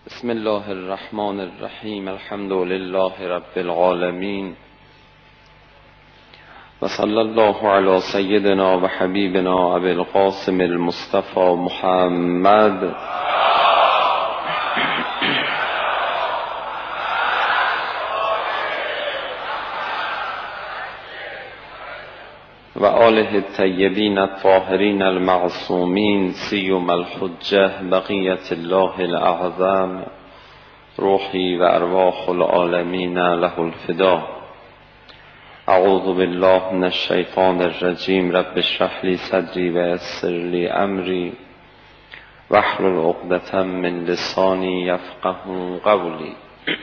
بسم الله الرحمن الرحیم. الحمد لله رب العالمین و صلی الله علی سیدنا و حبیبنا ابی القاسم المصطفى محمد و آله الطیبین الطاهرین المعصومین سیما الحجة بقیة الله الاعظم روحی و ارواح العالمین له الفدا. اعوذ بالله من الشیطان الرجیم. رب اشرح لی صدری و یسر لی امری واحلل عقدة من لسانی یفقهوا قولی.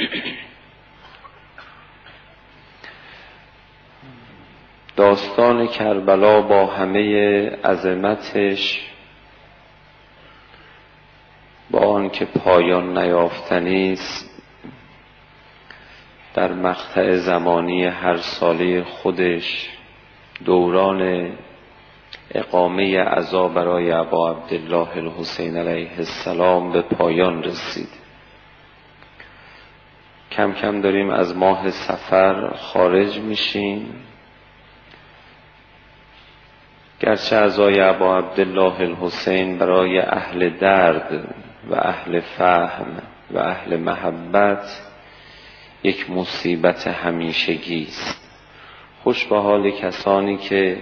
داستان کربلا با همه عظمتش، با آنکه پایان نیافتنی است، در مقطع زمانی هر ساله خودش دوران اقامه عزا برای ابا عبدالله الحسین علیه السلام به پایان رسید. کم کم داریم از ماه صفر خارج میشیم. گرچه عزای ابا عبدالله الحسین برای اهل درد و اهل فهم و اهل محبت یک مصیبت همیشگی است، خوش به حال کسانی که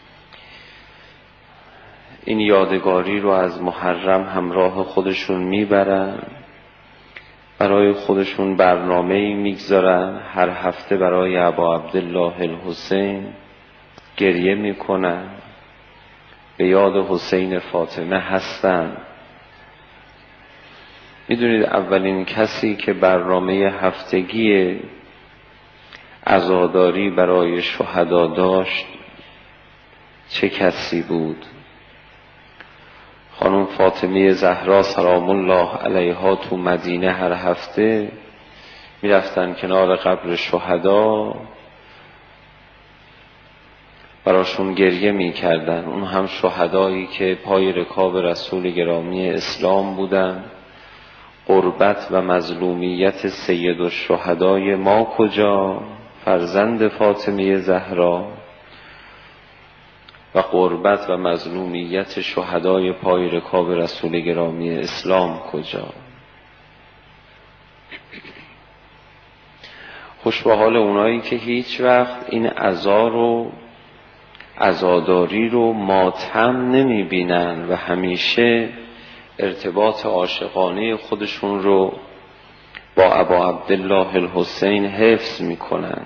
این یادگاری رو از محرم همراه خودشون میبرن، برای خودشون برنامه‌ای میگذارن، هر هفته برای ابا عبدالله الحسین گریه میکنن، به یاد حسین فاطمه هستن. میدونید اولین کسی که برنامه هفتگی عزاداری برای شهدا داشت چه کسی بود؟ خانم فاطمه زهرا سلام الله علیها تو مدینه هر هفته میرفتن کنار قبر شهدا، براشون گریه میکردن. اون هم شهدایی که پای رکاب رسول گرامی اسلام بودن. غربت و مظلومیت سید الشهدای ما کجا؟ فرزند فاطمه زهرا. و غربت و مظلومیت شهدای پای رکاب رسول گرامی اسلام کجا؟ خوش به حال اونایی که هیچ وقت این عزا رو، عزاداری رو ماتم نمی بینن و همیشه ارتباط عاشقانه خودشون رو با ابا عبدالله الحسین حفظ می کنن.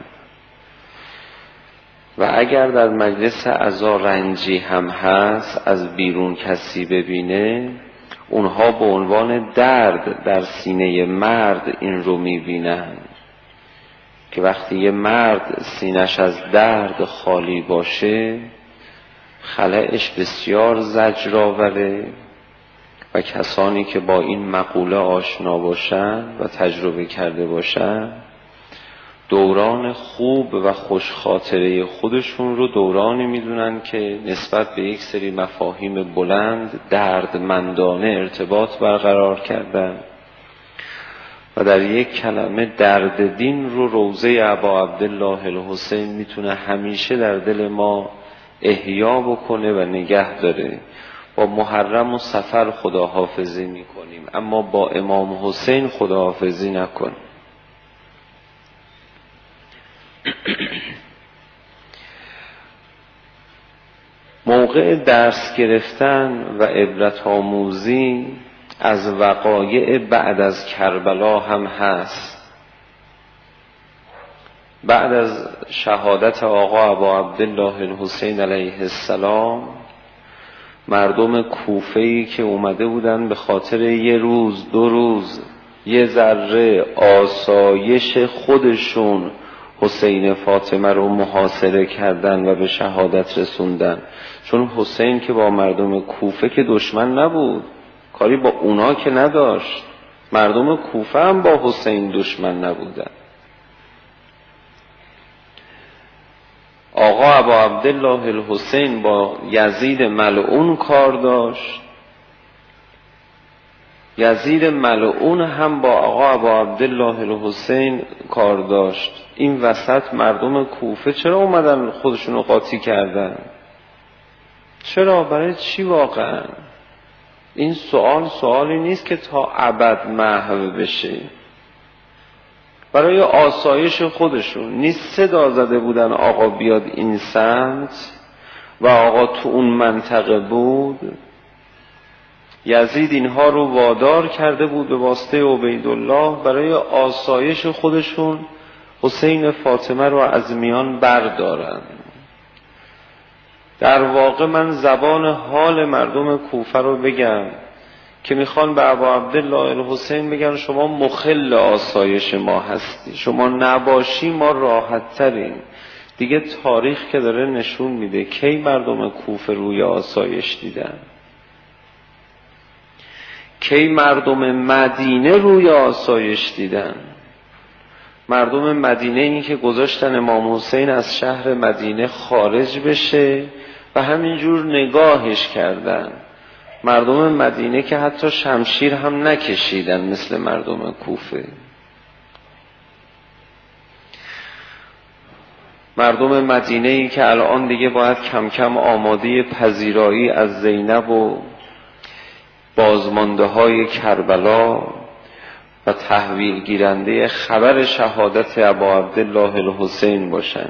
و اگر در مجلس عزا رنجی هم هست، از بیرون کسی ببینه، اونها به عنوان درد در سینه مرد این رو می بینن که وقتی یه مرد سینش از درد خالی باشه، خلأش بسیار زجرآوره و کسانی که با این مقوله آشنا باشن و تجربه کرده باشن، دوران خوب و خوش خاطره خودشون رو دورانی میدونن که نسبت به یک سری مفاهیم بلند دردمندانه ارتباط برقرار کردن و در یک کلمه درد دین رو روضه ابا عبدالله الحسین میتونه همیشه در دل ما احیا بکنه و نگه داره. با محرم و صفر خداحافظی میکنیم، اما با امام حسین خداحافظی نکنیم. موقع درس گرفتن و عبرت آموزی از وقایع بعد از کربلا هم هست. بعد از شهادت آقا ابا عبدالله الحسین علیه السلام، مردم کوفه‌ای که اومده بودن به خاطر یه روز دو روز یه ذره آسایش خودشون حسین فاطمه رو محاصره کردن و به شهادت رسوندن. چون حسین که با مردم کوفه که دشمن نبود، کاری با اونا که نداشت، مردم کوفه هم با حسین دشمن نبودن. آقا ابا عبدالله الحسین با یزید ملعون کار داشت. یزید ملعون هم با آقا ابا عبدالله الحسین کار داشت. این وسط مردم کوفه چرا اومدن خودشونو قاطی کردن؟ چرا؟ برای چی واقعا؟ این سوالی نیست که تا ابد محو بشه. برای آسایش خودشون نیست. صدا زده بودن آقا بیاد این سمت و آقا تو اون منطقه بود. یزید اینها رو وادار کرده بود به واسطه عبیدالله برای آسایش خودشون حسین فاطمه رو از میان بردارن. در واقع من زبان حال مردم کوفه رو بگم که میخوان به ابا عبدالله الحسین بگن شما مخل آسایش ما هستی، شما نباشی ما راحت تریم. دیگه تاریخ که داره نشون میده کی مردم کوفه روی آسایش دیدن، کی مردم مدینه روی آسایش دیدن. مردم مدینه این که گذاشتن امام حسین از شهر مدینه خارج بشه و همینجور نگاهش کردن. مردم مدینه که حتی شمشیر هم نکشیدن مثل مردم کوفه. مردم مدینه ای که الان دیگه باید کم کم آماده پذیرایی از زینب و بازمانده های کربلا و تحویل گیرنده خبر شهادت ابا عبدالله الحسین باشن.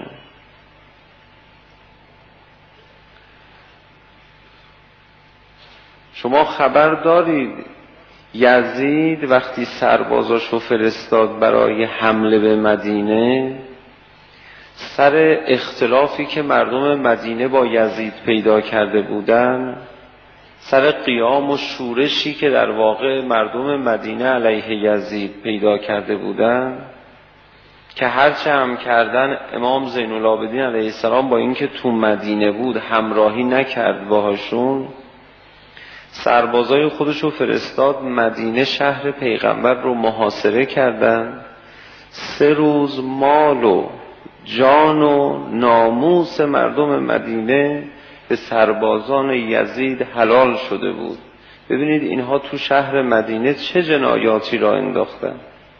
شما خبر دارید یزید وقتی سربازاشو فرستاد برای حمله به مدینه، سر اختلافی که مردم مدینه با یزید پیدا کرده بودن، سر قیام و شورشی که در واقع مردم مدینه علیه یزید پیدا کرده بودن که هرچه هم کردن امام زین العابدین علیه السلام با اینکه تو مدینه بود همراهی نکرد باهاشون، سربازای خودشو فرستاد مدینه، شهر پیغمبر رو محاصره کردن. 3 روز مال و جان و ناموس مردم مدینه به سربازان یزید حلال شده بود. ببینید اینها تو شهر مدینه چه جنایاتی را انداختن.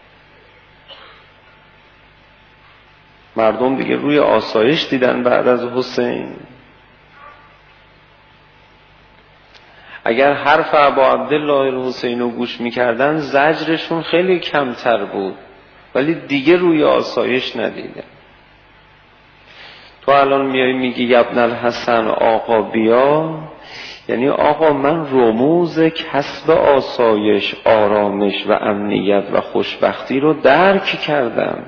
مردم دیگه روی آسایش دیدن بعد از حسین. اگر حرف ابا عبدالله الحسین رو گوش میکردن زجرشون خیلی کمتر بود، ولی دیگه روی آسایش ندیدن. تو الان میای میگی ابن الحسن آقا بیا، یعنی آقا من رموز کسب آسایش، آرامش و امنیت و خوشبختی رو درک کردم.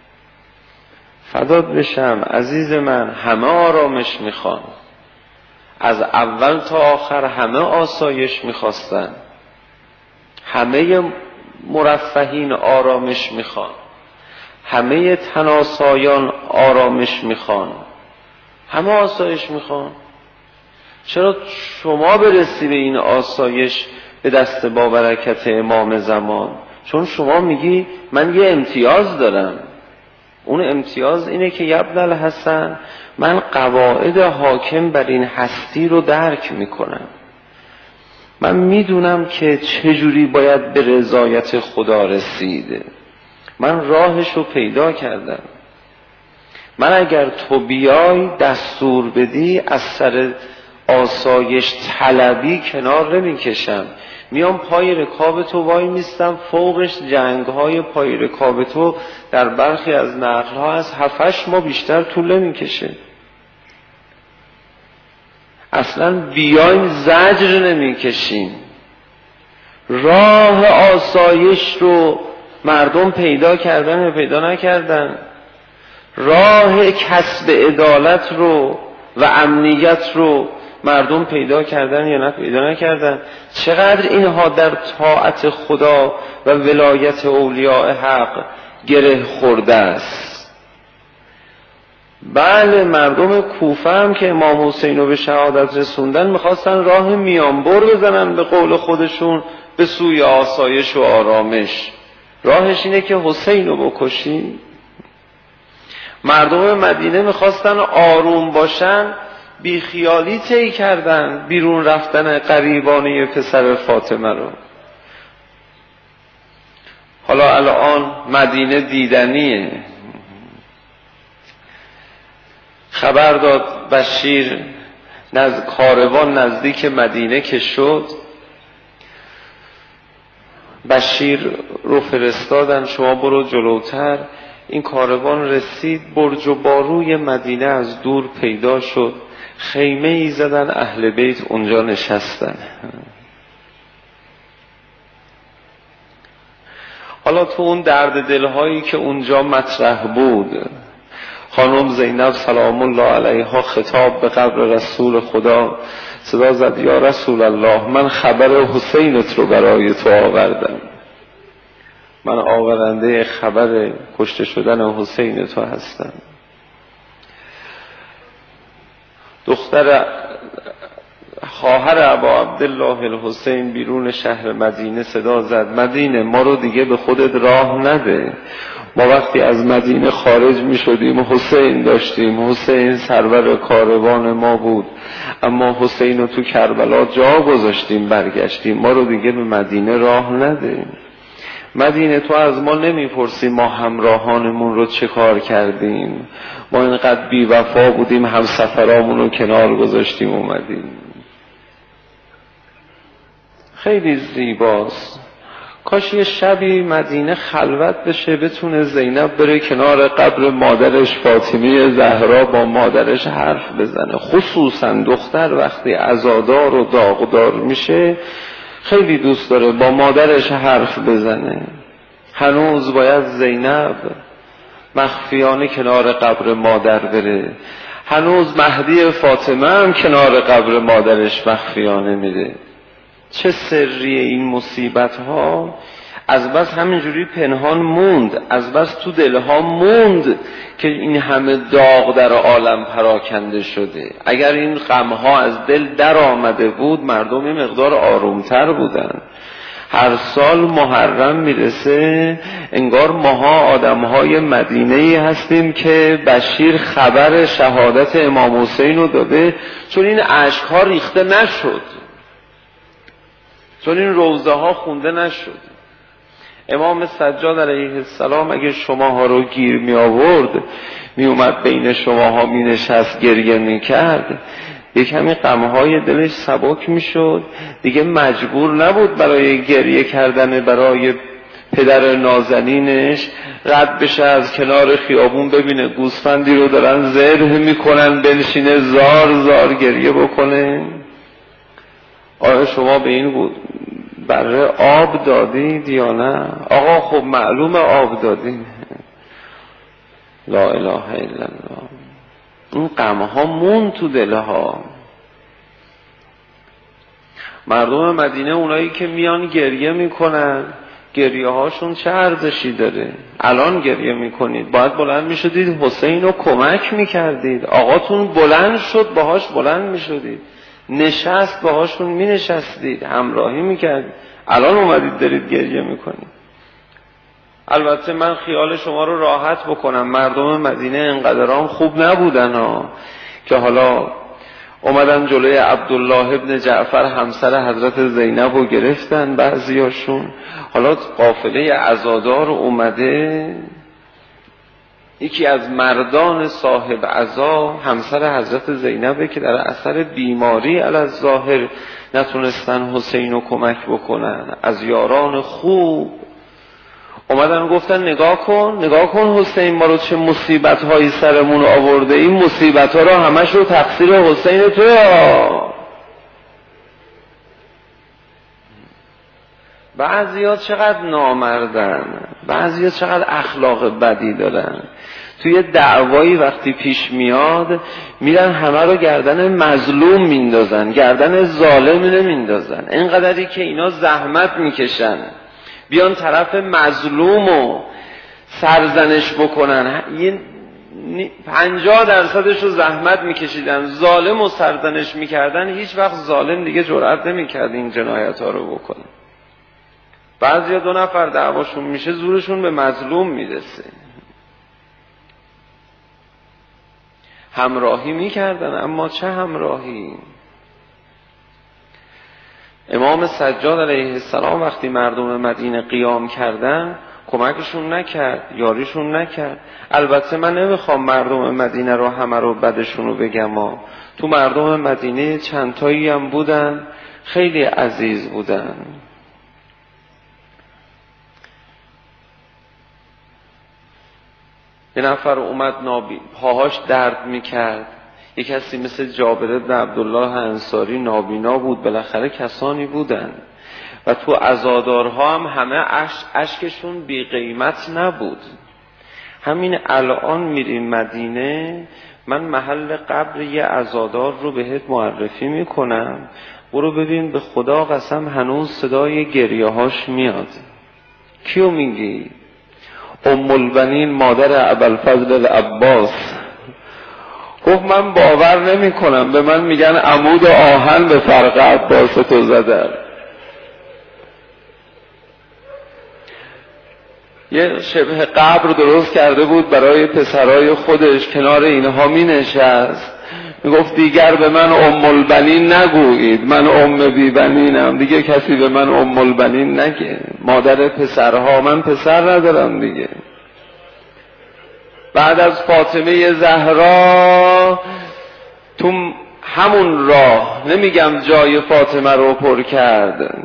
فدات بشم عزیز من، همه آرامش میخوان، از اول تا آخر همه آسایش میخواستن، همه مرفهین آرامش میخوان، همه تناسایان آرامش میخوان، همه آسایش میخوان. چرا شما برسی به این آسایش به دست با برکت امام زمان؟ چون شما میگی من یه امتیاز دارم. اون امتیاز اینه که ابن الحسن من قواعد حاکم بر این هستی رو درک میکنم. من میدونم که چجوری باید به رضایت خدا رسیده. من راهش رو پیدا کردم. من اگر تو بیای دستور بدی از سر آسایش طلبی کنار نمیکشم، میام پای رکاب تو وای میستم، فوقش جنگ‌های پای رکاب تو در برخی از نقل‌ها از 7-8 ماه بیشتر طول نمیکشه. اصلا بیایم زجر نمیکشیم. راه آسایش رو مردم پیدا کردن یا پیدا نکردن؟ راه کسب عدالت رو و امنیت رو مردم پیدا کردن یا نه پیدا نکردن؟ چقدر اینها در طاعت خدا و ولایت اولیاء حق گره خورده است. بله مردم کوفه هم که امام حسین رو به شهادت رسوندن میخواستن راه میانبر بزنن به قول خودشون به سوی آسایش و آرامش. راهش اینه که حسین رو بکشی. مردم مدینه میخواستن آروم باشن، بیخیالی طی کردن بیرون رفتن قریبانه پسر فاطمه رو. حالا الان مدینه دیدنیه. خبر داد بشیر کاروان نزدیک مدینه که شد، بشیر رو فرستادن شما برو جلوتر. این کاروان رسید، برج و باروی مدینه از دور پیدا شد، خیمه ای زدن، اهل بیت اونجا نشستن. حالا تو اون درد دلهایی که اونجا مطرح بود، خانم زینب سلام الله علیها خطاب به قبر رسول خدا صدا زد یا رسول الله، من خبر حسینت رو برای تو آوردم، من آورنده خبر کشته شدن حسین تو هستم. دختر خواهر ابا عبدالله الحسین بیرون شهر مدینه صدا زد مدینه ما رو دیگه به خودت راه نده، ما وقتی از مدینه خارج می شدیم حسین داشتیم، حسین سرور کاروان ما بود، اما حسین رو تو کربلا جا گذاشتیم برگشتیم، ما رو دیگه به مدینه راه نده. مدینه تو از ما نمیپرسی ما همراهانمون رو چه کار کردیم، ما اینقدر بی وفا بودیم همسفرامون رو کنار گذاشتیم اومدیم. خیلی زیباست. کاش یه شبی مدینه خلوت بشه، بتونه زینب بره کنار قبر مادرش فاطمه زهرا با مادرش حرف بزنه. خصوصا دختر وقتی عزادار و داغدار میشه خیلی دوست داره با مادرش حرف بزنه. هنوز باید زینب مخفیانه کنار قبر مادر بره، هنوز مهدی فاطمه هم کنار قبر مادرش مخفیانه میره. چه سریه این مصیبت ها، از بس همینجوری پنهان موند، از بس تو دلها موند که این همه داغ در عالم پراکنده شده. اگر این غمها از دل در آمده بود مردم یه مقدار آرومتر بودن. هر سال محرم میرسه انگار ماها آدمهای مدینه‌ای هستیم که بشیر خبر شهادت امام حسین رو داده، چون این اشک‌ها ریخته نشد، چون این روضه ها خونده نشد. امام سجاد علیه السلام اگه شماها رو گیر می آورد، می اومد بین شماها می نشست گریه می کرد، یک کمی غمهای دلش سبک می شد، دیگه مجبور نبود برای گریه کردن برای پدر نازنینش رد بشه از کنار خیابون ببینه گوسفندی رو دارن ذبح میکنن بنشینه زار زار گریه بکنه. آیا شما به این بره آب دادید یا نه؟ آقا خب معلوم آب دادید. لا اله الا الله. این غمها مون تو دلها. مردم مدینه اونایی که میان گریه میکنن گریه هاشون چه ارزشی داره؟ الان گریه میکنید، باید بلند میشدید حسین رو کمک میکردید. آقاتون بلند شد باهاش بلند میشدید، نشست باهاشون می نشستید، همراهی میکردید. الان اومدید دارید گریه میکنید. البته من خیال شما رو راحت بکنم، مردم مدینه انقدرام خوب نبودن که حالا اومدن جلوی عبدالله ابن جعفر همسر حضرت زینب رو گرفتن بعضیاشون. حالا قافله عزادار اومده، یکی از مردان صاحب عزا همسر حضرت زینبه که در اثر بیماری علی الظاهر نتونستن حسین رو کمک بکنن. از یاران خوب اومدن گفتن نگاه کن حسین ما رو چه مصیبت هایی سرمون آورده، این مصیبت ها رو همش رو تقصیر حسین توه. بعضیا چقدر نامردن، بعضیا چقدر اخلاق بدی دارن. توی دعوایی وقتی پیش میاد میرن همه رو گردن مظلوم میندازن، گردن ظالم نمیندازن. اینقدری که اینا زحمت میکشن بیان طرف مظلوم و سرزنش بکنن، 50% رو زحمت میکشیدن، ظالم و سرزنش میکردن، هیچ وقت ظالم دیگه جرئت نمیکرد این جنایت ها رو بکنه. بعضیا 2 نفر دعواشون میشه زورشون به مظلوم میرسه. همراهی میکردن، اما چه همراهی. امام سجاد علیه السلام وقتی مردم مدینه قیام کردن کمکشون نکرد، یاریشون نکرد. البته من نمیخوام مردم مدینه رو همه رو بدشون رو بگم تو مردم مدینه چند تایی هم بودن خیلی عزیز بودن. یه نفر اومد پاهاش درد میکرد، یک کسی مثل جابر بن عبدالله انصاری نابینا بود، بالاخره کسانی بودن و تو عزادارها هم همه اشکشون بی قیمت نبود. همین الان میریم مدینه، من محل قبر یه عزادار رو بهت معرفی میکنم، برو ببین، به خدا قسم هنوز صدای گریه هاش میاد. کیو میگی؟ ام البنین مادر ابوالفضل العباس. گفت من باور نمی کنم، به من میگن عمود آهن به فرق عباس تو زدن. یه شبه قبر درست کرده بود برای پسرای خودش، کنار اینها می نشست، می گفت دیگر به من ام البنین نگویید، من ام بی بنینم، دیگه کسی به من ام البنین نگه، مادر پسرها، من پسر ندارم دیگه. بعد از فاطمه زهرا تو همون راه، نمیگم جای فاطمه رو پر کرد،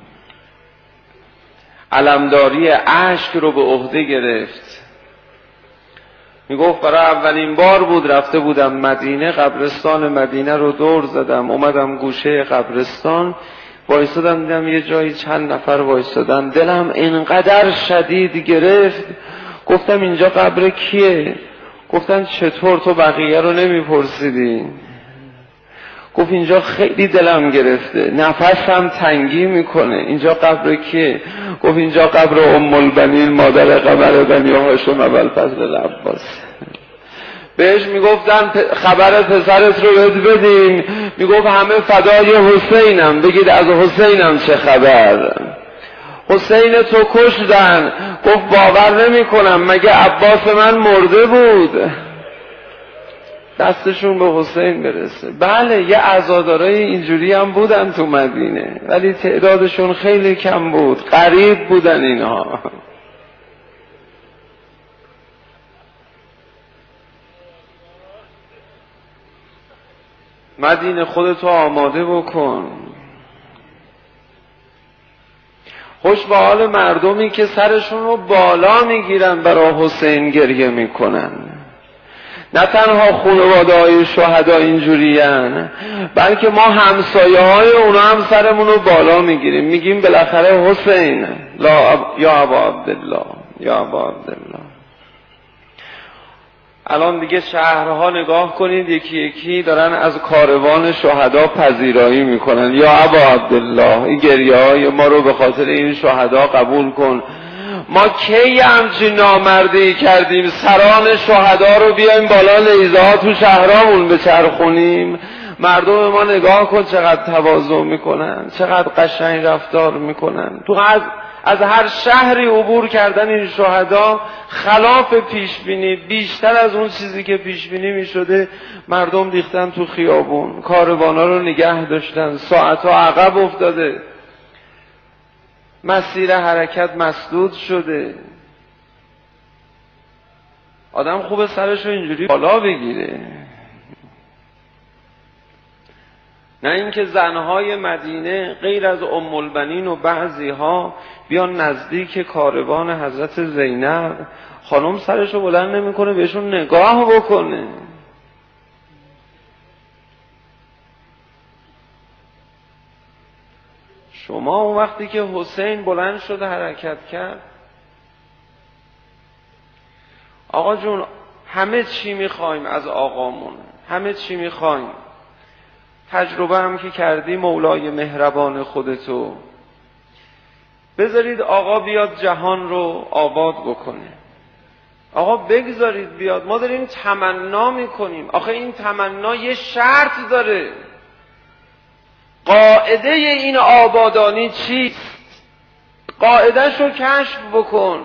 علمداری اشک رو به عهده گرفت. میگفت برای اولین بار بود رفته بودم مدینه، قبرستان مدینه رو دور زدم، اومدم گوشه قبرستان وایسادم، دیدم یه جایی چند نفر وایسادن، دلم اینقدر شدید گرفت، گفتم اینجا قبر کیه؟ گفتن چطور تو بقیه رو نمیپرسیدی؟ گفت اینجا خیلی دلم گرفته، نفسم تنگی میکنه، اینجا قبر کیه؟ گفت اینجا قبر ام البنین مادر قمر بنی هاشم ابوالفضل العباس. بهش میگفتن خبر پسرت رو بدیم، میگفت همه فدای حسینم، بگید از حسینم چه خبر؟ حسین تو کشتن. گفت باور نمی کنم، مگه عباس من مرده بود؟ دستشون به حسین برسه. بله یه عزادارای اینجوری هم بودن تو مدینه، ولی تعدادشون خیلی کم بود، غریب بودن اینها. مدینه خودتو آماده بکن. خوش به حال مردمی که سرشون رو بالا میگیرن برای حسین گریه میکنن. نه تنها خانواده های شهدا اینجورین، بلکه ما همسایه های اونا هم سرمون رو بالا میگیریم، میگیم بالاخره حسین یا ابا عبدالله، یا ابا عبدالله. الان دیگه شهرها نگاه کنید، یکی یکی دارن از کاروان شهدا پذیرایی میکنن، یا ابا عبدالله این گریه های ما رو به خاطر این شهدا قبول کن. ما کی همچین نامردی کردیم سران شهدا رو بیایم بالا نیزه ها تو شهرامون بچرخونیم؟ مردم ما نگاه کن چقدر تواضع میکنن، چقدر قشنگ رفتار میکنن. تو از هر شهری عبور کردن این شهدا خلاف پیش بینی، بیشتر از اون چیزی که پیش بینی میشده مردم ریختن تو خیابون، کاروانا رو نگه داشتن، ساعتها عقب افتاده، مسیر حرکت مسدود شده. آدم خوبه سرشو اینجوری بالا بگیره، نه اینکه زنهای مدینه غیر از ام البنین و بعضی ها بیان نزدیک کاروان حضرت زینب، خانم سرشو بلند نمیکنه بهشون نگاه بکنه. شما اون وقتی که حسین بلند شد حرکت کرد، آقا جون همه چی میخوایم از آقامون، همه چی میخوایم، تجربه هم که کردی مولای مهربان خودتو، بذارید آقا بیاد جهان رو آباد بکنه، آقا بگذارید بیاد. ما داریم تمنا میکنیم، آخه این تمنا یه شرط داره. قاعده این آبادانی چیست؟ قاعده‌ش رو کشف بکن.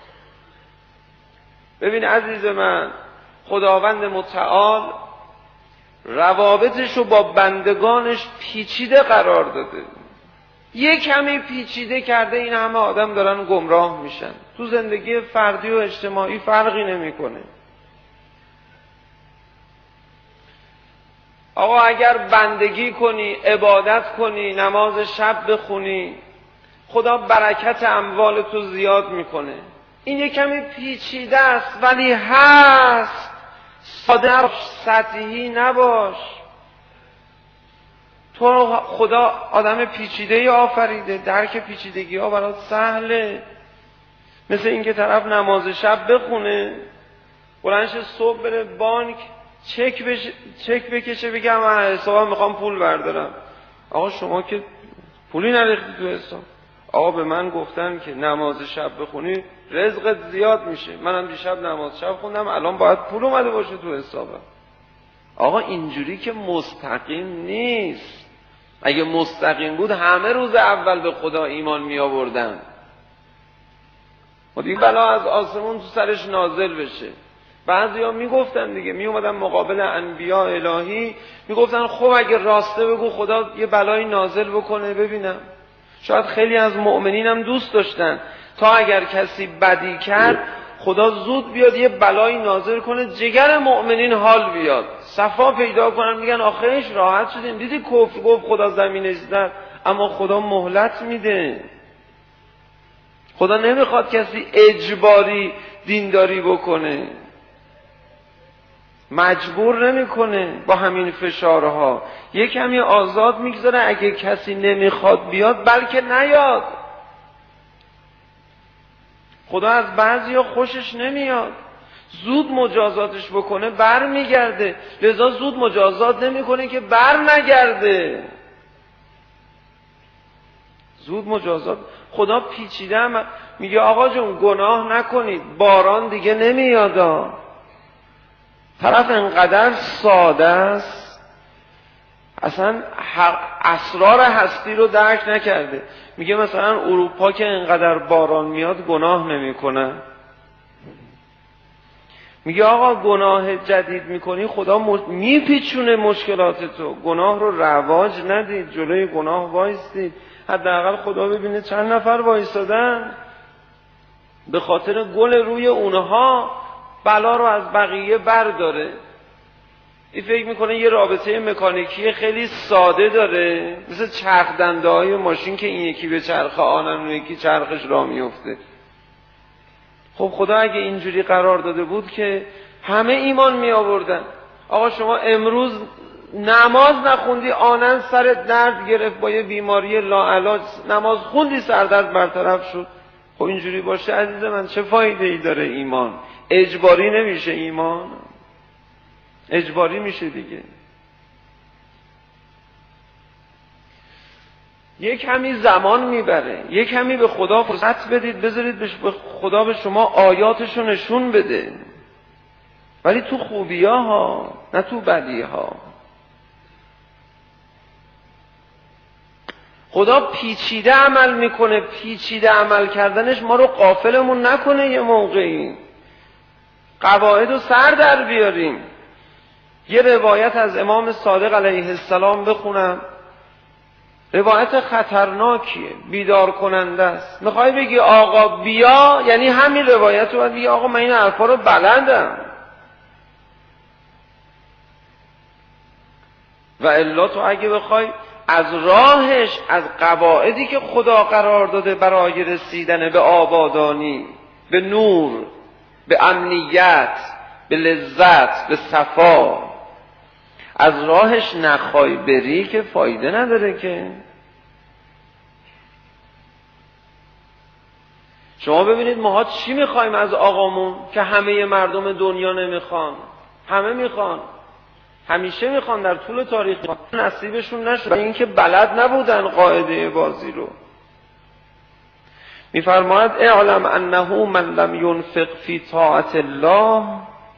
ببین عزیز من، خداوند متعال روابطش رو با بندگانش پیچیده قرار داده. یه کمی پیچیده کرده این همه آدم دارن گمراه میشن. تو زندگی فردی و اجتماعی فرقی نمیکنه. آقا اگر بندگی کنی، عبادت کنی، نماز شب بخونی، خدا برکت اموال تو زیاد میکنه. این یه کمی پیچیده است ولی هست. ساده نباش، سطحی نباش. تو خدا آدم پیچیده‌ای آفریده، درک پیچیدگی ها برات سهله. مثل اینکه طرف نماز شب بخونه، بلندش صبح بره بانک چک بکشه بگه من حسابم میخوام پول بردارم. آقا شما که پولی نریختی تو حساب. آقا به من گفتن که نماز شب بخونی رزقت زیاد میشه. منم دیشب نماز شب خوندم، الان باید پول اومده باشه تو حسابم. آقا اینجوری که مستقیم نیست. اگه مستقیم بود همه روز اول به خدا ایمان می آوردن. خب این بلا از آسمون تو سرش نازل بشه. بعضیا میگفتن دیگه، می اومدن مقابل انبیاء الهی میگفتن خب اگه راسته بگو خدا یه بلایی نازل بکنه ببینم. شاید خیلی از مؤمنین هم دوست داشتن تا اگر کسی بدی کرد خدا زود بیاد یه بلایی نازل کنه، جگر مؤمنین حال بیاد، صفا پیدا کنن، میگن آخرش راحت شدیم. دیدی کفر گفت خدا زمینش زد، اما خدا مهلت میده. خدا نمیخواد کسی اجباری دینداری بکنه، مجبور نمیکنه با همین فشارها. یه کمی آزاد میگذاره. اگه کسی نمیخواد بیاد بلکه نیاد. خدا از بعضیا خوشش نمیاد، زود مجازاتش بکنه بر میگرده، لذا زود مجازات نمیکنه که بر نگرده. زود مجازات. خدا پیچیده هم میگه آقا جون گناه نکنید باران دیگه نمیادا. طرف انقدر ساده است اصلا اسرار هستی رو درک نکرده. میگه مثلا اروپا که انقدر باران میاد گناه نمیکنه. میگه آقا گناه جدید میکنی خدا میپیچونه مشکلات تو. گناه رو رواج ندید، جلوی گناه وایستید. حداقل خدا ببینه چند نفر وایستادن، به خاطر گل روی اونها بلا رو از بقیه برداره. این فکر میکنه یه رابطه مکانیکی خیلی ساده داره، مثل چرخ دنده های ماشین که این یکی به چرخ آنن اون یکی چرخش را میفته. خب خدا اگه اینجوری قرار داده بود که همه ایمان می آوردن. آقا شما امروز نماز نخوندی آنن سرت درد گرفت با یه بیماری لاعلاج، نماز خوندی سردرد برطرف شد. خب اینجوری باشه عزیز من چه فایده ای داره ایمان؟ اجباری نمیشه ایمان، اجباری میشه دیگه. یک کمی زمان میبره، یک کمی به خدا فرصت بدید، بذارید به خدا به شما آیاتشو نشون بده، ولی تو خوبی‌ها ها، نه تو بدی‌ها. خدا پیچیده عمل میکنه، پیچیده عمل کردنش ما رو غافلمون نکنه. یه موقعی قواعد رو سر در بیاریم. یه روایت از امام صادق علیه السلام بخونم، روایت خطرناکیه، بیدار کننده است. میخوای بگی آقا بیا، یعنی همین روایت رو باید بگی آقا من این حرفا رو بلدم، و الا تو اگه بخوای از راهش، از قواعدی که خدا قرار داده برای رسیدن به آبادانی، به نور، به امنیت، به لذت، به صفا، از راهش نخوای بری که فایده نداره. که شما ببینید ماها چی میخوایم از آقامون که همه مردم دنیا نمیخوان، همه میخوان، همیشه میخوان، در طول تاریخ نصیبشون نشد، این که بلد نبودن قاعده بازی رو. میفرماید اعلم انه من لم ینفق فی طاعت الله.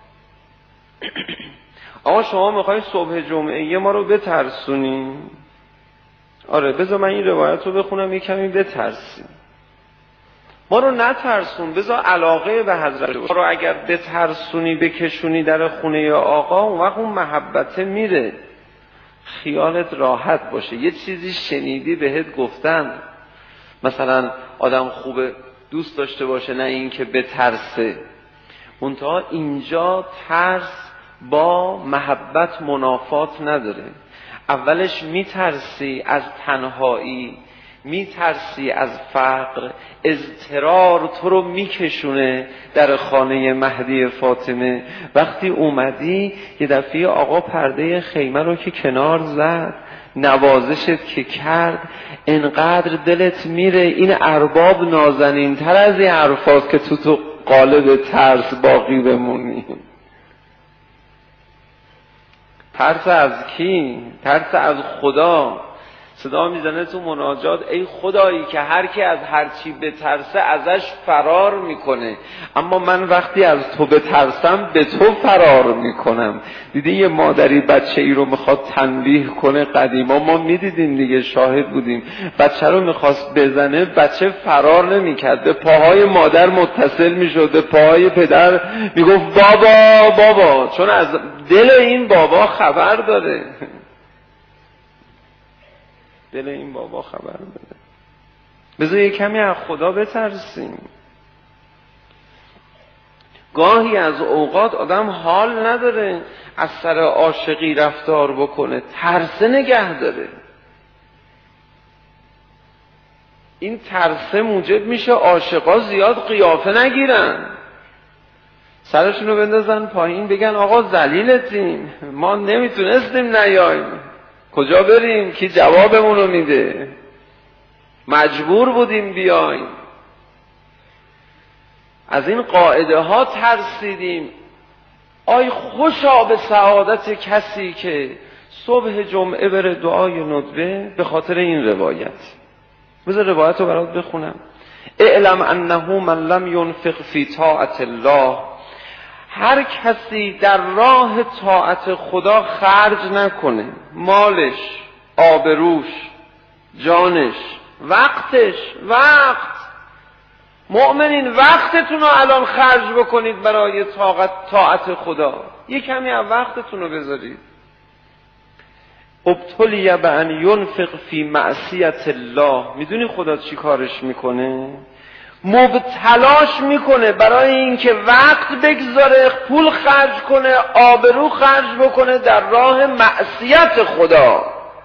آقا شما میخواید صبح جمعه ما رو بترسونی؟ آره بذار من این روایت رو بخونم یه کمی بترسیم. ما رو نترسون، بذار علاقه به حضرت ما رو اگر بترسونی بکشونی در خونه آقا، اون وقت اون محبته میره. خیالت راحت باشه. یه چیزی شنیدی بهت گفتن، مثلا آدم خوبه دوست داشته باشه، نه این که بترسه. منتها اینجا ترس با محبت منافات نداره. اولش میترسی از تنهایی، میترسی از فقر، اضطرار تو رو میکشونه در خانه مهدی فاطمه. وقتی اومدی یه دفعه آقا پرده خیمه رو که کنار زد، نوازشت که کرد، انقدر دلت میره این ارباب نازنین تر از این حرفاست که تو قالب ترس باقی بمونی. ترس از کی؟ ترس از خدا. صدا میزنه تو مناجات ای خدایی که هر کی از هر چی بترسه ازش فرار میکنه، اما من وقتی از تو بترسم به تو فرار میکنم. دیدی یه مادری بچه ای رو میخواد تنبیه کنه، قدیما ما میدیدیم دیگه، شاهد بودیم، بچه رو میخواست بزنه، بچه فرار نمیکرد، به پاهای مادر متصل میشد، به پاهای پدر میگفت بابا بابا، چون از دل این بابا خبر داره. دل این بابا خبر بده. بذار یه کمی از خدا بترسیم. گاهی از اوقات آدم حال نداره از سر عاشقی رفتار بکنه، ترسه نگه داره. این ترسه موجب میشه عاشقا زیاد قیافه نگیرن، سرشونو بندازن پایین، بگن آقا ذلیلتیم، ما نمیتونستیم نیاییم، کجا بریم؟ کی جوابمونو میده؟ مجبور بودیم بیایم. از این قاعده ها ترسیدیم. آی خوشا به سعادت کسی که صبح جمعه بره دعای ندبه. به خاطر این روایت، بذار روایت رو برات بخونم. اعلم انه من لم ینفق فی طاعت الله، هر کسی در راه طاعت خدا خرج نکنه، مالش، آبروش، جانش، وقتش، مؤمنین وقتتون رو الان خرج بکنید برای طاعت خدا. یه کمی از وقتتون رو بذارید. ابتلی بأن ینفق فی معصیت الله، میدونی خدا چی کارش میکنه؟ مبتلاش میکنه برای اینکه وقت بگذاره، پول خرج کنه، آبرو خرج بکنه در راه معصیت خدا.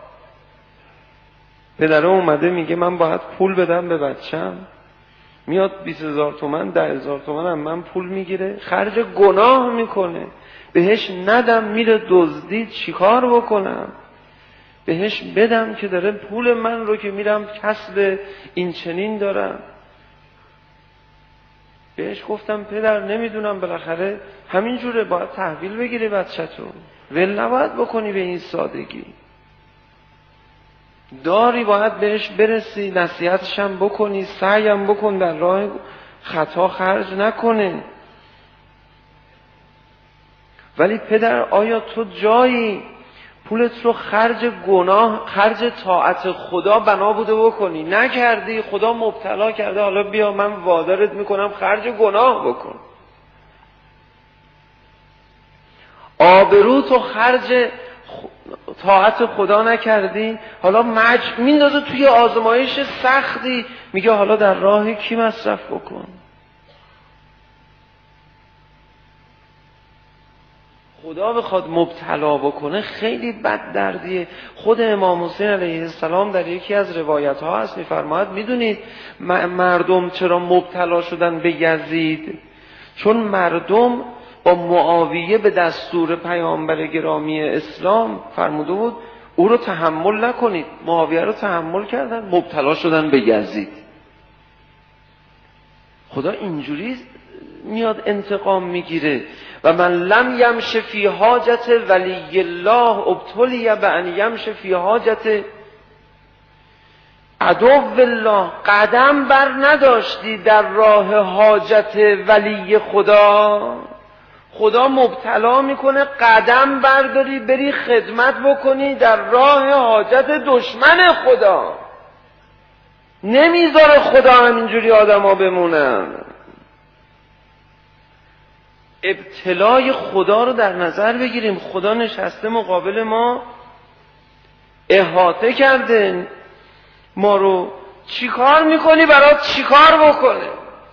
پدره اومده میگه من باید پول بدم به بچم، میاد 20,000 تومان 10,000 تومان هم من پول میگیره، خرج گناه میکنه. بهش ندم میره دزدید، چیکار بکنم؟ بهش بدم که داره پول من رو که میرم کسب این چنین دارم. بهش گفتم پدر نمیدونم، بالاخره همینجوره، باید تحویل بگیری بچه‌تو، ول نباید بکنی به این سادگی. داری باید بهش برسی، نصیحتش هم بکنی، سعیم بکن در راه خطا خرج نکنه. ولی پدر آیا تو جایی پولت رو خرج گناه، خرج طاعت خدا بنا بوده بکنی؟ نکردی، خدا مبتلا کرده، حالا بیا من وادارت میکنم خرج گناه بکن. آبرو تو خرج طاعت خدا نکردی، حالا میندازه توی آزمایش سختی، میگه حالا در راه کی مصرف بکن. خدا بخواد مبتلا بکنه خیلی بد دردیه. خود امام حسین علیه السلام در یکی از روایت ها هست میفرماید میدونید مردم چرا مبتلا شدن به یزید؟ چون مردم با معاویه به دستور پیامبر گرامی اسلام فرموده بود او رو تحمل نکنید، معاویه رو تحمل کردن، مبتلا شدن به یزید. خدا اینجوری میاد انتقام میگیره. و من لم یمش فی حاجت ولی الله ابتلی بأن یمش فی حاجت عدو الله. قدم بر نداشتی در راه حاجت ولی خدا، خدا مبتلا میکنه قدم برداری بری خدمت بکنی در راه حاجت دشمن خدا. نمیذاره خدا همینجوری آدم ها بمونن. ابتلای خدا رو در نظر بگیریم. خدا نشسته مقابل ما احاطه کرده ما رو، چی کار میکنی برات چی کار بکنه؟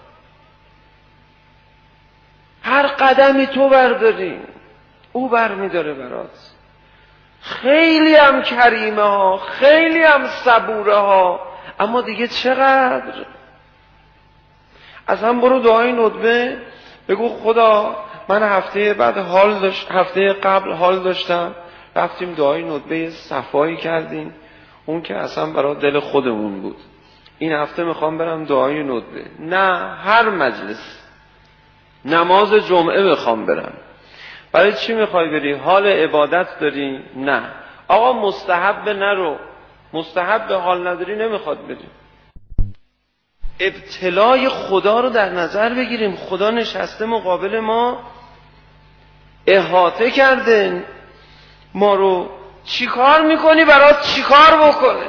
هر قدمی تو برداری او برمیداره برات. خیلی هم کریمه ها، خیلی هم صبوره ها، اما دیگه چقدر. از هم برو دعای ندبه بگو خدا من هفته قبل حال داشتم، رفتیم دعای ندبه صفایی کردیم، اون که اصلا برای دل خودمون بود. این هفته میخوام برم دعای ندبه. نه، هر مجلس نماز جمعه میخوام برم. برای چی میخوای بری؟ حال عبادت داری؟ نه. آقا مستحب نرو، مستحب حال نداری نمیخواد بری. ابتلای خدا رو در نظر بگیریم. خدا نشسته مقابل ما، احاطه کرده ما رو، چی کار میکنی برات چی کار بکنه؟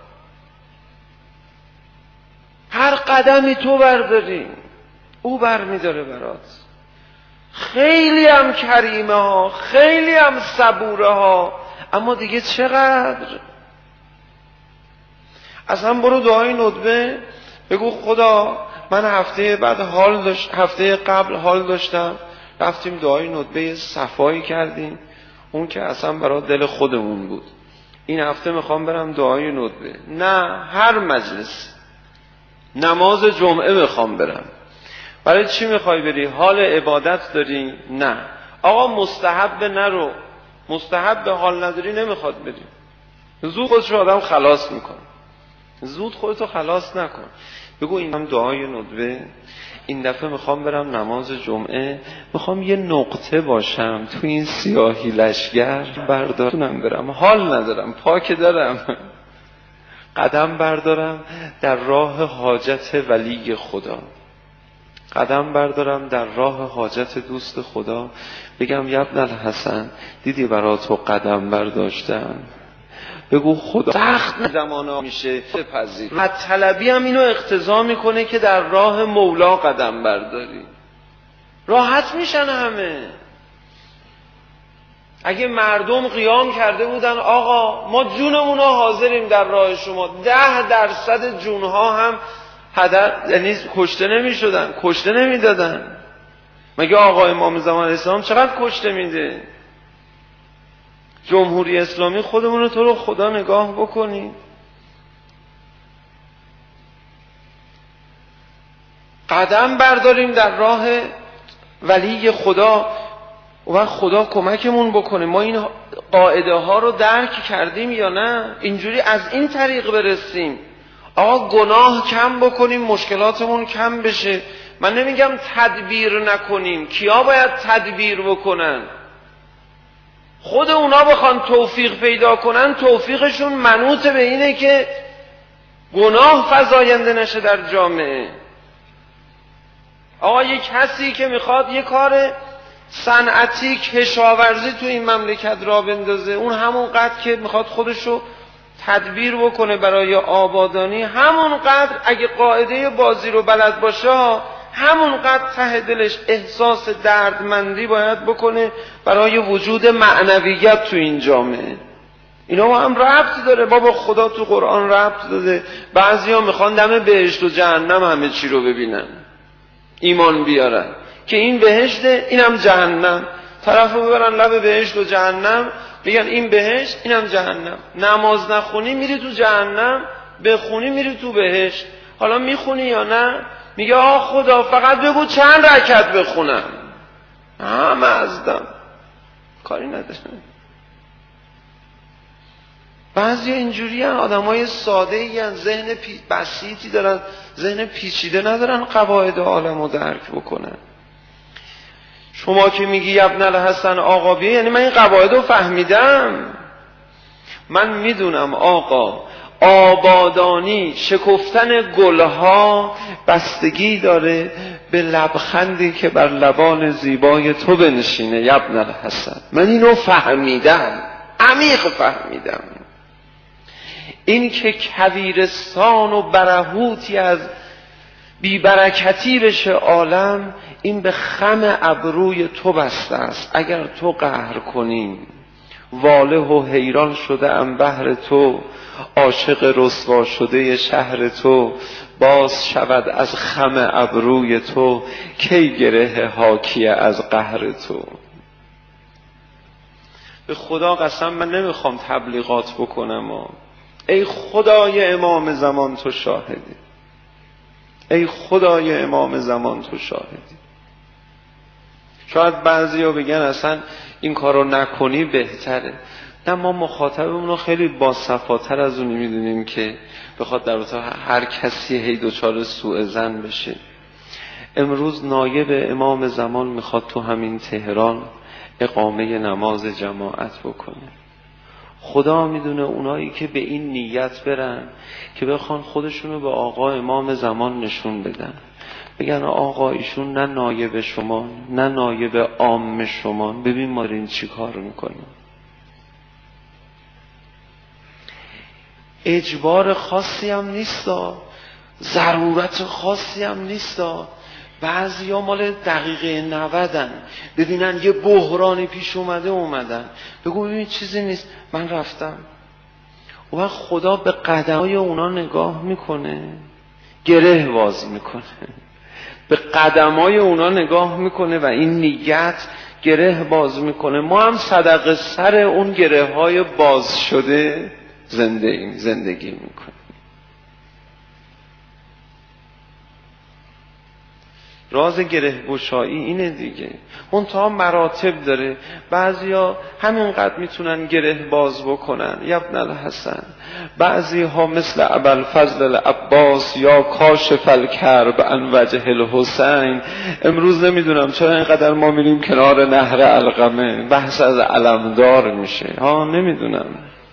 هر قدمی تو برداری او برمیداره برات. خیلی هم کریمه ها، خیلی هم صبوره ها، اما دیگه چقدر. از هم برو دعای ندبه بگو خدا من هفته قبل حال داشتم، رفتیم دعای ندبه صفایی کردیم، اون که اصلا برای دل خودمون بود. این هفته میخوام برم دعای ندبه. نه، هر مجلس نماز جمعه میخوام برم. برای چی میخوای بری؟ حال عبادت داری؟ نه. آقا مستحب نرو، مستحب حال نداری نمیخواد بری. زود خودشو آدم خلاص میکن، زود خودتو خلاص نکن. بگو این هم دعای ندبه، این دفعه میخوام برم نماز جمعه، میخوام یه نقطه باشم تو این سیاهی لشگر، بردارم برم، حال ندارم، پاک دارم، قدم بردارم در راه حاجت ولی خدا، قدم بردارم در راه حاجت دوست خدا، بگم یبن الحسن دیدی برا تو قدم برداشتم. بگو خدا سخت زمانا میشه بپذیر. مطلبی هم اینو اقتضا میکنه که در راه مولا قدم برداری، راحت میشن همه. اگه مردم قیام کرده بودن آقا ما جونمون رو حاضریم در راه شما، 10% جونها هم هدر، یعنی کشته نمی شدن، کشته نمی دادن. مگه آقا امام زمان اسلام چقدر کشته میده؟ جمهوری اسلامی خودمون رو تو رو خدا نگاه بکنی. قدم برداریم در راه ولی خدا و خدا کمکمون بکنه. ما این قاعده ها رو درک کردیم یا نه؟ اینجوری از این طریق برسیم. آقا گناه کم بکنیم مشکلاتمون کم بشه. من نمیگم تدبیر نکنیم، کیا باید تدبیر بکنن؟ خود اونا بخوان توفیق پیدا کنن، توفیقشون منوط به اینه که گناه فزاینده نشه در جامعه. آقا یک کسی که میخواد یک کار صنعتی کشاورزی تو این مملکت را بندازه، اون همون قدر که میخواد خودشو تدبیر بکنه برای آبادانی، همون قدر اگه قاعده بازی رو بلد باشه، همون قدر ته دلش احساس دردمندی باید بکنه برای وجود معنویت تو این جامعه. اینا هم ربط داره. بابا خدا تو قرآن ربط داده. بعضیا میخوان دم بهشت و جهنم همه چی رو ببینن، ایمان بیارن که این بهشته اینم جهنم، طرفو ببرن لب بهشت و جهنم، بگن این بهشت اینم جهنم. نماز نخونی میری تو جهنم، بخونی میری تو بهشت. حالا میخونی یا نه؟ میگه آه خدا فقط بگو چند رکعت بخونم. ازدم کاری ندارم. بعضی اینجوری هن، آدم های ساده ای هن، ذهن بسیطی دارن، ذهن پیچیده ندارن قواعد عالم رو درک بکنن. شما که میگی ابن الحسن آقا بیا، یعنی من این قواعد رو فهمیدم. من میدونم آقا آبادانی، شکفتن گلها بستگی داره به لبخندی که بر لبان زیبای تو بنشینه ابن الحسن. من اینو فهمیدم، عمیق فهمیدم. این که کویرستان و برهوتی از بیبرکتی بشه عالم، این به خم ابروی تو بسته است. اگر تو قهر کنی واله و حیران شده ام بهر تو، عاشق رسوا شده شهر تو، باز شود از خم ابروی تو، کی گره حاکی از قهر تو. به خدا قسم من نمیخوام تبلیغات بکنم ای خدای امام زمان تو شاهدی، ای خدای امام زمان تو شاهدی. شاید بعضی ها بگن اصلا این کارو نکنی بهتره. نه، ما مخاطبمون رو خیلی باصفاتر از اونی میدونیم که بخواد در رابطه هر کسی هی دچار سوء ظن بشه. امروز نایب امام زمان میخواد تو همین تهران اقامه نماز جماعت بکنه. خدا میدونه اونایی که به این نیت برن که بخوان خودشونو به آقا امام زمان نشون بدن، بگن آقا ایشون نه نایب شما نه نایب عام شما، ببین ما این چی کار میکنیم. اجبار خاصی هم نیستا، ضرورت خاصی هم نیستا. بعضی ها مال دقیقه 90 ببینن یه بحرانی پیش اومدن بگو ببین چیزی نیست، من رفتم. و بعد خدا به قدمای اونا نگاه میکنه، گره باز میکنه، به قدمای اونا نگاه میکنه و این نیت گره باز میکنه. ما هم صدقه سر اون گره های باز شده زندگی میکنیم. راز گره گشایی اینه دیگه. منتها مراتب داره. بعضیا همینقدر میتونن گره باز بکنن یا ابن الحسن، بعضی ها مثل ابوالفضل العباس یا کاشف الکرب عن وجه الحسین. امروز نمیدونم چرا اینقدر ما میریم کنار نهر علقمه بحث از علمدار میشه. نمیدونم،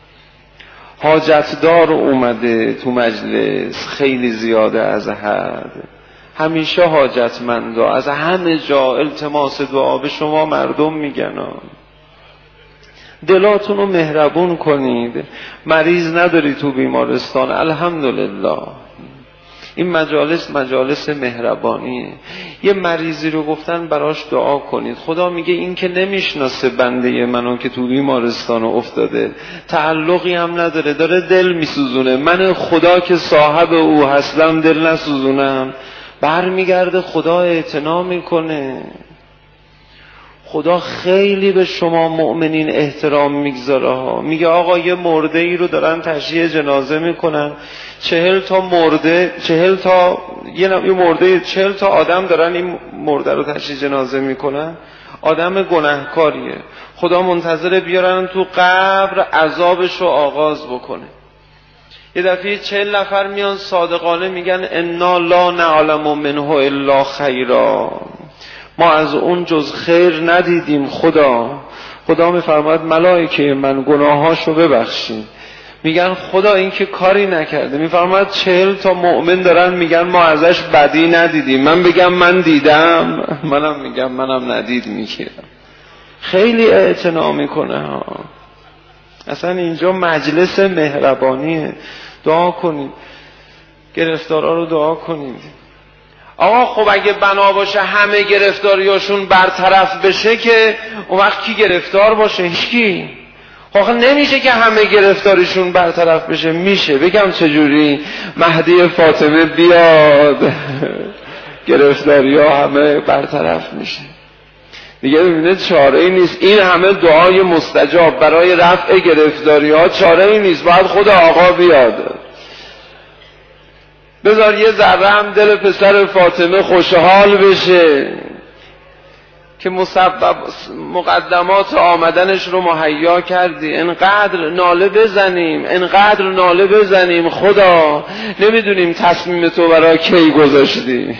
حاجتدار اومده تو مجلس خیلی زیاده از حد، همیشه حاجتمندا از همه جا التماس دعا به شما مردم میگن دلاتون رو مهربون کنید. مریض نداری تو بیمارستان، الحمدلله. این مجالس مهربانیه. یه مریضی رو گفتن براش دعا کنید، خدا میگه این که نمیشناسه بنده منو که تو بیمارستان افتاده، تعلقی هم نداره، داره دل میسوزونه، من خدا که صاحب او هستم دل نسوزونم. برمیگرده خدا اعتنا میکنه. خدا خیلی به شما مؤمنین احترام میگذاره. میگه آقا یه مرده ای رو دارن تشییع جنازه میکنن، 40 تا آدم دارن این مرده رو تشییع جنازه میکنن. آدم گناهکاریه، خدا منتظر بیارن تو قبر عذابش رو آغاز بکنه. یه دفعه 40 نفر میان صادقانه میگن انا لا نعلم منه الا خیرا، ما از اون جز خیر ندیدیم. خدا میفرماید ملائکه من گناهاشو ببخشید. میگن خدا این که کاری نکرده. میفرماید 40 تا مؤمن دارن میگن ما ازش بدی ندیدیم. من بگم من دیدم، منم میگم منم ندید میگیرم. خیلی اعتنا میکنه اصلا اینجا مجلس مهربانیه. دعا کنید، گرفتارا رو دعا کنید. آقا خب اگه بنا باشه همه گرفتاریاشون برطرف بشه که اون وقت کی گرفتار باشه؟ هیچکی. آخه نمیشه که همه گرفتاریشون برطرف بشه. میشه. بگم چجوری؟ مهدی فاطمه بیاد گرفتاری ها همه برطرف میشه دیگه. ببینید چاره ای نیست. این همه دعای مستجاب برای رفع گرفتاری ها، چاره ای نیست. باید خود آقا بیاد. بذار یه ذره هم دل پسر فاطمه خوشحال بشه که مقدمات آمدنش رو مهیا کردی. انقدر ناله بزنیم خدا نمیدونیم تصمیم تو برای کی گذاشتی.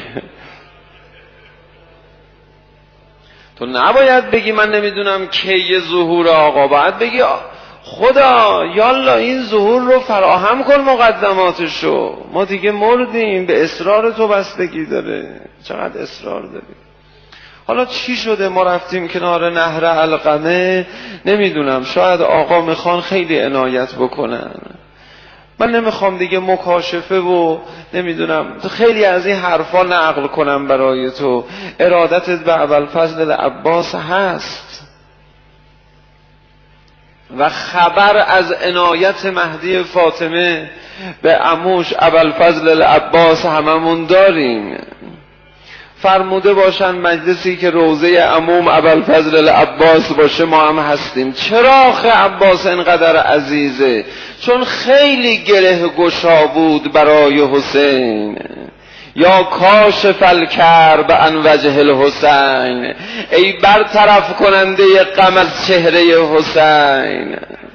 تو نباید بگی من نمیدونم کی ظهور آقا، باید بگی خدا یالا این ظهور رو فراهم کن، مقدماتشو. ما دیگه مردیم، به اصرار تو بستگی داره. چقدر اصرار داری. حالا چی شده ما رفتیم کنار نهر علقمه؟ نمیدونم، شاید آقا میخوان خیلی عنایت بکنن. من نمیخوام دیگه مکاشفه و نمیدونم خیلی از این حرفا نقل کنم برای تو. ارادتت به ابوالفضل العباس هست، و خبر از عنایت مهدی فاطمه به عموش ابوالفضل العباس هممون داریم. فرموده باشن مجلسی که روضه عموم ابوالفضل العباس باشه ما هم هستیم. چرا آخه عباس اینقدر عزیزه؟ چون خیلی گره گشا بود برای حسین. یا کاشف الکرب عن وجه الحسین، ای برطرف کننده غم از چهره حسین.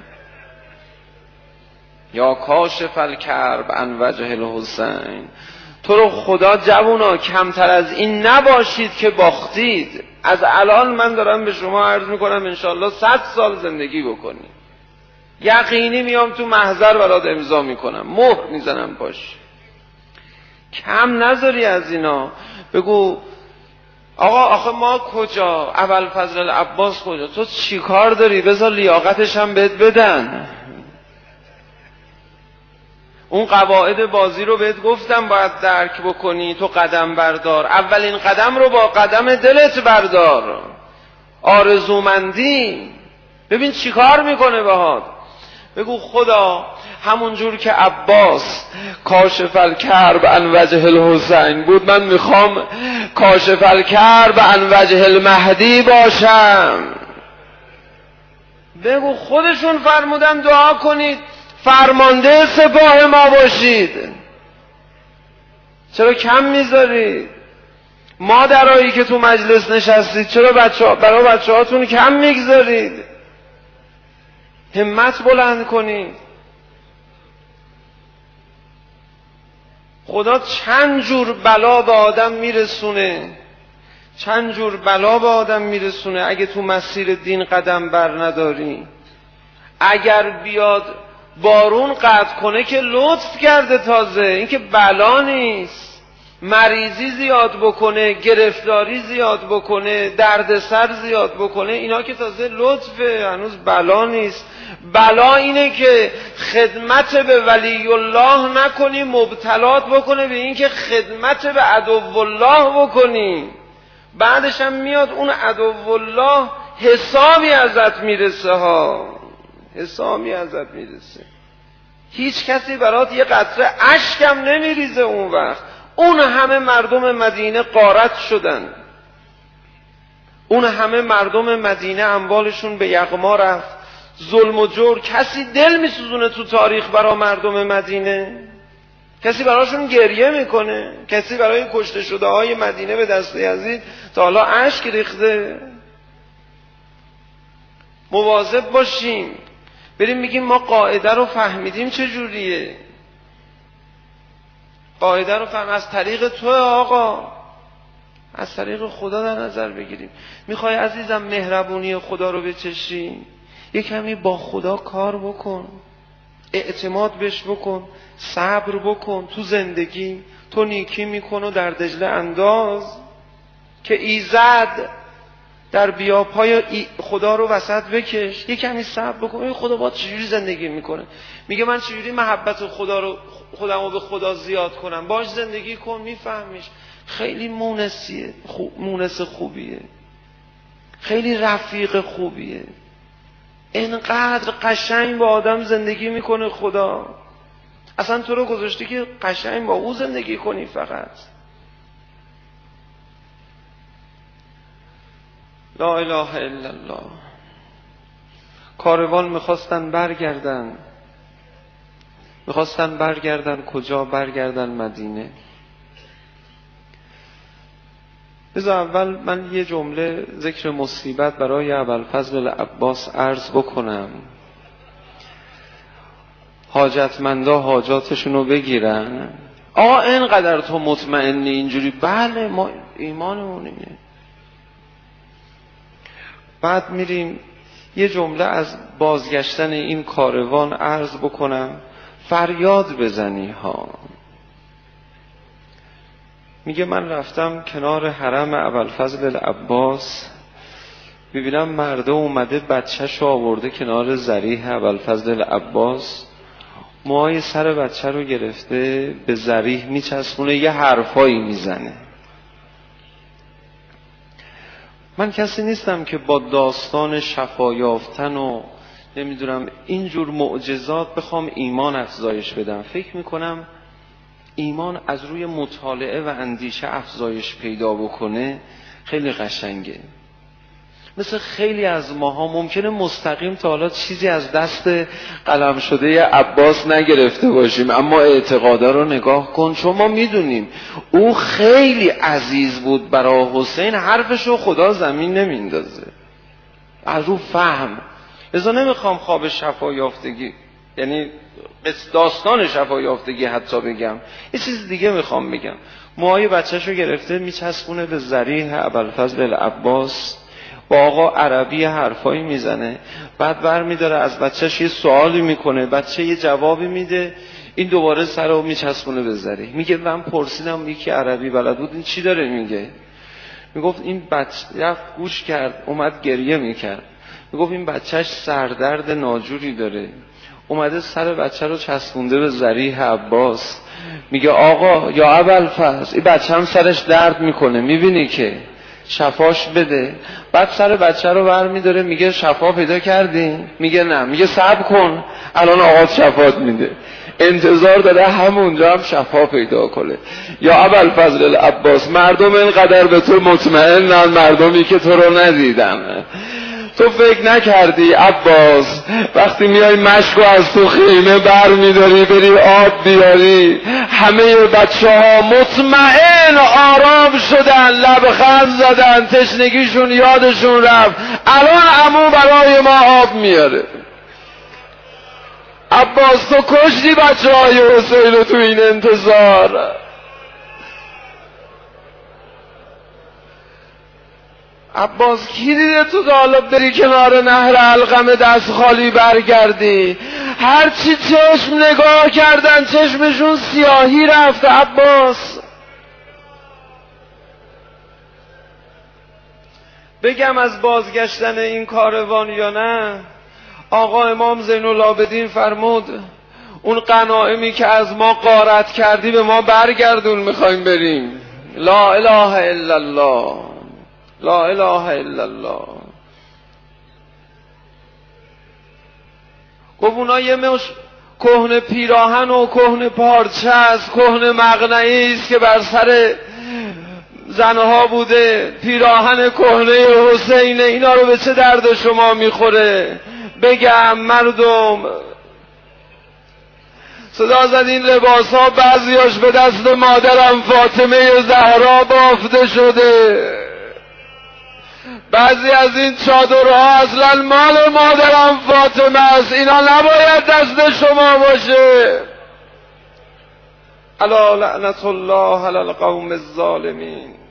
یا کاشف الکرب عن وجه الحسین. تو رو خدا جوونا کمتر از این نباشید که باختید. از الان من دارم به شما عرض میکنم انشالله 100 سال زندگی بکنی، یقینی میام تو محضر برات امضا میکنم، مهر میزنم باش. کم نذاری از اینا. بگو آقا آخه ما کجا، ابوالفضل العباس کجا، تو چی کار داری؟ بذار لیاقتش هم بهت بدن. اون قواعد بازی رو بهت گفتم باید درک بکنی. تو قدم بردار، اولین قدم رو با قدم دلت بردار. آرزومندی ببین چی کار میکنه باهات. بگو خدا همون جور که عباس کاشف الکرب عن وجه الحسین بود، من میخوام کاشف الکرب عن وجه المهدی باشم. بگو خودشون فرمودن دعا کنید فرمانده سپاه ما باشید. چرا کم میذارید؟ مادرایی که تو مجلس نشستید چرا برای بچه هاتون کم میگذارید؟ همت بلند کنید. خدا چند جور بلا به آدم میرسونه، چند جور بلا به آدم میرسونه اگه تو مسیر دین قدم بر نداری. اگر بیاد بارون قطع کنه که لطف کرده، تازه این که بلا نیست. مریضی زیاد بکنه، گرفتاری زیاد بکنه، دردسر زیاد بکنه، اینا که تازه لطفه، هنوز بلا نیست. بلا اینه که خدمت به ولی الله نکنی، مبتلات بکنه به این که خدمت به عدو الله بکنی. بعدش هم میاد اون عدو الله حسابی ازت میرسه ها، حسابی ازت میرسه. هیچ کسی برات یه قطره اشکم نمیریزه اون وقت. اون همه مردم مدینه غارت شدن، اون همه مردم مدینه اموالشون به یغما رفت، ظلم و جور. کسی دل میسوزونه تو تاریخ برای مردم مدینه؟ کسی براشون گریه میکنه؟ کسی برای کشته شده های مدینه به دست یزید تا حالا اشک ریخته؟ مواظب باشیم. بریم میگیم ما قاعده رو فهمیدیم چجوریه. قاعده رو فهم از طریق تو آقا، از طریق خدا در نظر بگیریم. میخوای عزیزم مهربونی خدا رو بچشی، یه کمی با خدا کار بکن، اعتماد بهش بکن، صبر بکن. تو زندگی تو نیکی میکن و در دجله انداز که ایزد در بیاپای خدا رو وسط بکش. یه کمی صبر بکن. خدا با چجوری زندگی میکنه؟ میگه من چجوری محبت خدا رو خودمو به خدا زیاد کنم؟ باش زندگی کن میفهمیش. خیلی مونسیه، مونس خوبیه، خیلی رفیق خوبیه. اینقدر قشنگ با آدم زندگی میکنه خدا. اصلا تو رو گذاشته که قشنگ با او زندگی کنی فقط. لا اله الا الله. کاروان میخواستن برگردن کجا؟ برگردن مدینه. بذار اول من یه جمله ذکر مصیبت برای ابوالفضل العباس عرض بکنم. حاجتمندا حاجاتشونو بگیرن. آقا اینقدر تو مطمئنی اینجوری؟ بله ما ایمانمون اینه. بعد میریم یه جمله از بازگشتن این کاروان عرض بکنم، فریاد بزنی ها. میگه من رفتم کنار حرم ابوالفضل العباس، ببینم مرده اومده بچه‌شو آورده کنار ضریح ابوالفضل العباس، موهای سر بچه رو گرفته به ضریح میچسبونه، یه حرفایی میزنه. من کسی نیستم که با داستان شفا یافتن و نمیدونم اینجور معجزات بخوام ایمان افزایش بدم، فکر میکنم ایمان از روی مطالعه و اندیشه افزایش پیدا بکنه خیلی قشنگه. مثل خیلی از ماها ممکنه مستقیم تا حالا چیزی از دست قلم شده عباس نگرفته باشیم، اما اعتقادا رو نگاه کن، چون ما میدونیم او خیلی عزیز بود برای حسین، حرفشو خدا زمین نمیندازه از رو فهم. لذا نمیخوام خواب شفایافتگی، یعنی داستان شفایافتگی حتی بگم، یه چیز دیگه میخوام بگم. موهای بچهشو گرفته میچسبونه به ذریح ابوالفضل العباس، با آقا عربی حرفایی میزنه، بعد بر میداره از بچهش یه سوالی میکنه، بچه یه جوابی میده، این دوباره سر رو میچسبونه به ذریح. میگه من پرسیدم یکی عربی بلد بود این چی داره میگه؟ میگفت این بچه رفت گوش کرد اومد گریه میکرد، میگفت این بچهش سردرد ناجوری داره، اومده سر بچه رو چسبونده به ذریح عباس. میگه آقا یا ابوالفضل این بچه هم سرش درد میکنه، میبینی که شفاش بده. بعد سر بچه رو بر میداره، میگه شفا پیدا کردین؟ میگه نه. میگه صبر کن الان آقا شفات میده. انتظار داره همونجا هم شفا پیدا کنه. یا ابوالفضل العباس مردم اینقدر به تو مطمئنن، مردمی که تو رو ندیدن. تو فکر نکردی عباس وقتی میای مشکو از تو خیمه بر میداری بری آب بیاری، همه بچه ها مطمئن آرام شدن، لبخند زدن، تشنگیشون یادشون رفت، الان عمو برای ما آب میاره. عباس تو کشتی بچه های حسین تو این انتظار. عباس کی دیده تو دالب بری کنار نهر علقمه دست خالی برگردی؟ هرچی چشم نگاه کردن چشمشون سیاهی رفت. عباس بگم از بازگشتن این کاروان یا نه؟ آقا امام زین العابدین فرمود اون غنایمی که از ما غارت کردی به ما برگردون، میخوایم بریم. لا اله الا الله، لا اله الا الله. گفت اونا یه کهنه پیراهن و کهنه پارچه است، کهنه مقنعی است که بر سر زنها بوده، پیراهن کهنه حسین، اینا رو به چه درد شما میخوره؟ بگم مردم صدا زد این لباس ها بعضیاش به دست مادرم فاطمه زهرا بافته شده، بعضی از این چادرها اصلا مال مادرم فاطمه است، اینا نباید دست شما باشه. الا لعنت الله علی القوم الظالمین.